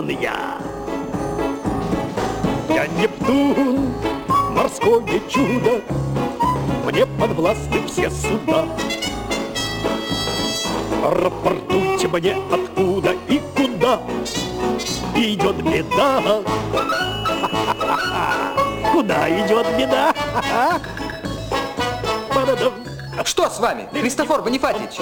я. Я Нептун, морское чудо, мне подвластны все суда. Рапортуйте мне, откуда и куда идет беда. Куда идет беда? Что с вами, Христофор Бонифатич?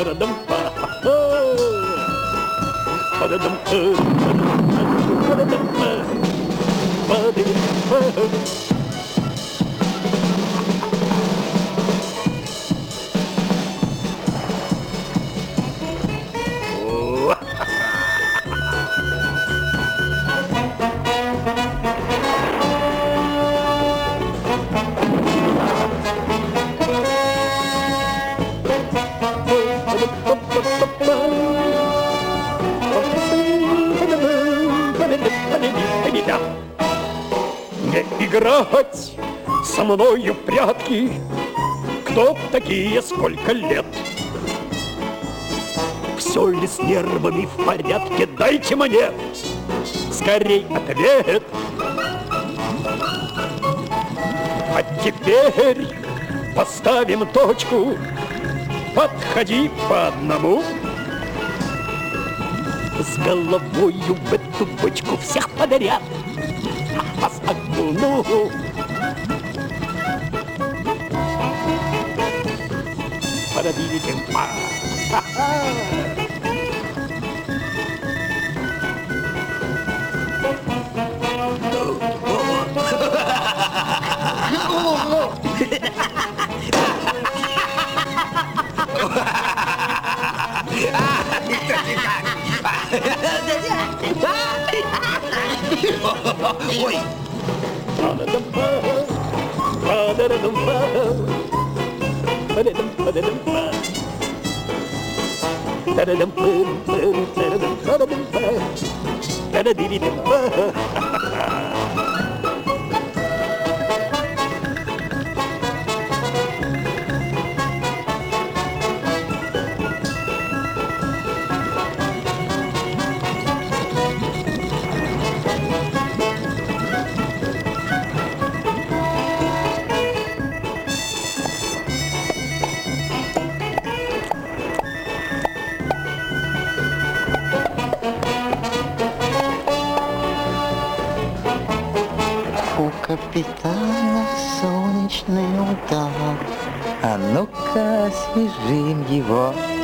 Не играть со мною в прятки, кто такие, сколько лет? Все ли с нервами в порядке? Дайте мне скорей ответ. А теперь поставим точку. Подходи по одному. С головою в эту бочку всех подряд вас окуну. Парадидим-па. Ой! У капитана солнечный удар, а ну-ка освежим его.